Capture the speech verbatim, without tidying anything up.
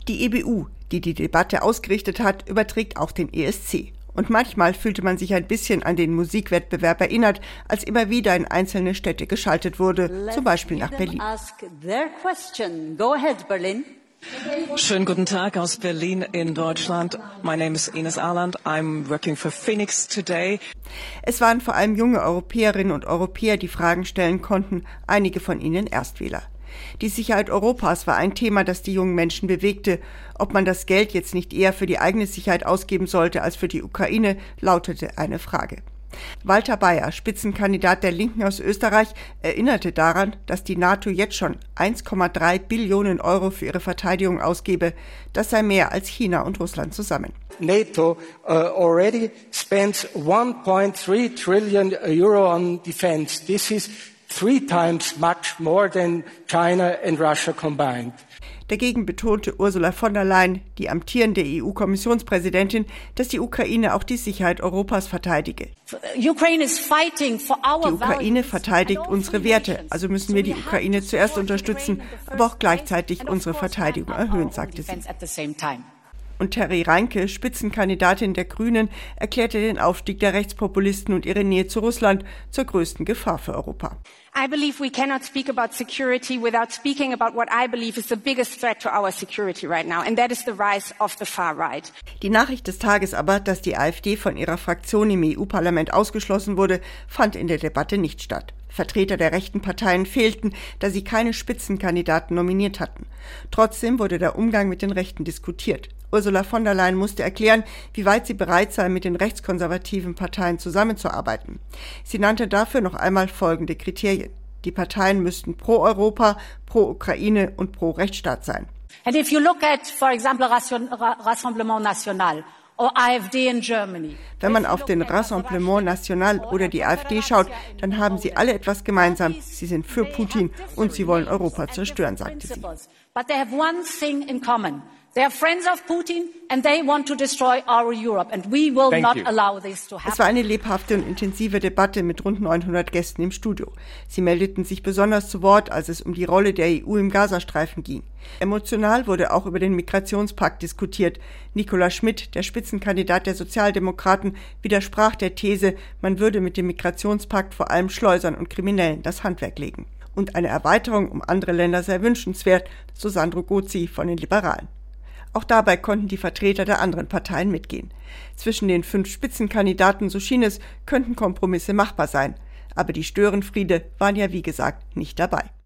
Die E B U, die die Debatte ausgerichtet hat, überträgt auch den E S C. Und manchmal fühlte man sich ein bisschen an den Musikwettbewerb erinnert, als immer wieder in einzelne Städte geschaltet wurde, zum Beispiel nach Berlin. Schönen guten Tag aus Berlin in Deutschland. My name is Ines Arland. I'm working for Phoenix today. Es waren vor allem junge Europäerinnen und Europäer, die Fragen stellen konnten, einige von ihnen Erstwähler. Die Sicherheit Europas war ein Thema, das die jungen Menschen bewegte. Ob man das Geld jetzt nicht eher für die eigene Sicherheit ausgeben sollte als für die Ukraine, lautete eine Frage. Walter Bayer, Spitzenkandidat der Linken aus Österreich, erinnerte daran, dass die NATO jetzt schon eins Komma drei Billionen Euro für ihre Verteidigung ausgebe. Das sei mehr als China und Russland zusammen. NATO uh, already spends one point three trillion euro on defense. This is three times much more than China and Russia combined. Dagegen betonte Ursula von der Leyen, die amtierende E U-Kommissionspräsidentin, dass die Ukraine auch die Sicherheit Europas verteidige. Die Ukraine verteidigt unsere Werte, also müssen wir die Ukraine zuerst unterstützen, aber auch gleichzeitig unsere Verteidigung erhöhen, sagte sie. Und Terry Reinke, Spitzenkandidatin der Grünen, erklärte den Aufstieg der Rechtspopulisten und ihre Nähe zu Russland zur größten Gefahr für Europa. I believe we cannot speak about security without speaking about what I believe is the biggest threat to our security right now, and that is the rise of the far right. Die Nachricht des Tages aber, dass die AfD von ihrer Fraktion im E U-Parlament ausgeschlossen wurde, fand in der Debatte nicht statt. Vertreter der rechten Parteien fehlten, da sie keine Spitzenkandidaten nominiert hatten. Trotzdem wurde der Umgang mit den Rechten diskutiert. Ursula von der Leyen musste erklären, wie weit sie bereit sei, mit den rechtskonservativen Parteien zusammenzuarbeiten. Sie nannte dafür noch einmal folgende Kriterien. Die Parteien müssten pro Europa, pro Ukraine und pro Rechtsstaat sein. And if you look at, for example, Rassemblement National or AfD in Germany. Wenn man auf den Rassemblement National oder die AfD schaut, dann haben sie alle etwas gemeinsam. Sie sind für Putin und sie wollen Europa zerstören, sagte sie. But they have one thing in common. They are friends of Putin and they want to destroy our Europe and we will Thank not you. allow this to happen. Es war eine lebhafte und intensive Debatte mit rund neunhundert Gästen im Studio. Sie meldeten sich besonders zu Wort, als es um die Rolle der E U im Gazastreifen ging. Emotional wurde auch über den Migrationspakt diskutiert. Nicola Schmidt, der Spitzenkandidat der Sozialdemokraten, widersprach der These, man würde mit dem Migrationspakt vor allem Schleusern und Kriminellen das Handwerk legen. Und eine Erweiterung um andere Länder sei wünschenswert, so Sandro Gozzi von den Liberalen. Auch dabei konnten die Vertreter der anderen Parteien mitgehen. Zwischen den fünf Spitzenkandidaten, so schien es, könnten Kompromisse machbar sein. Aber die Störenfriede waren ja wie gesagt nicht dabei.